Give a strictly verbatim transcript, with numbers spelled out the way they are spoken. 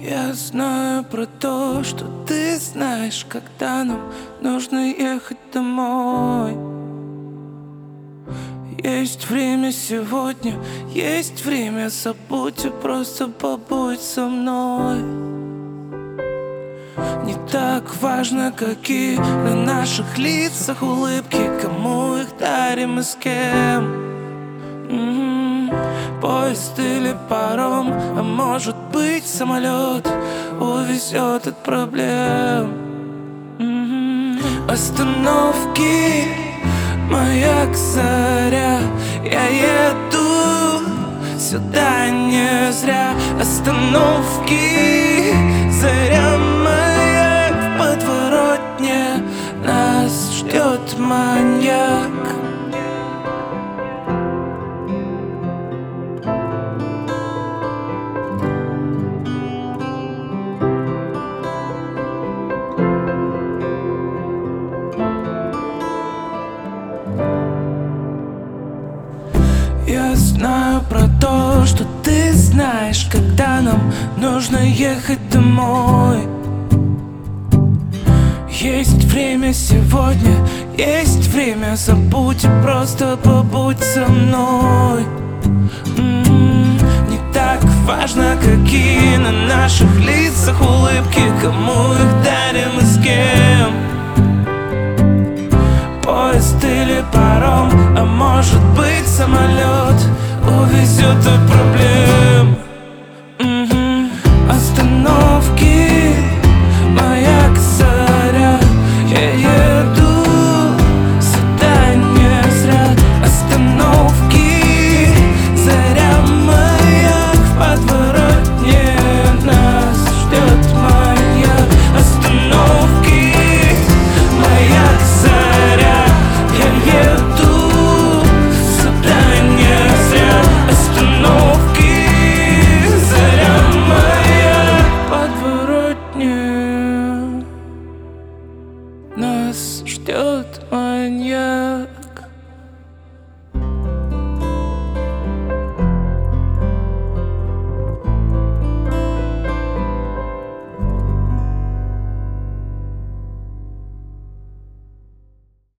Я знаю про то, что ты знаешь, когда нам нужно ехать домой. Есть время сегодня, есть время, забудь и просто побудь со мной. Не так важно, какие на наших лицах улыбки, кому их дарим и с кем. М-м-м. Поезд или паром, а может быть самолет, увезет от проблем. М-м-м. Остановки, маяк, заря, я еду сюда не зря. Остановки, заря, маяк, в подворотне нас ждет маньяк. Я знаю про то, что ты знаешь, когда нам нужно ехать домой. Есть время сегодня, есть время, забудь и просто побудь со мной. М-м-м. Не так важно, какие на наших лицах улыбки, кому их дарим и с кем. Поезд или паром, а может быть самолет, увезет от проблем.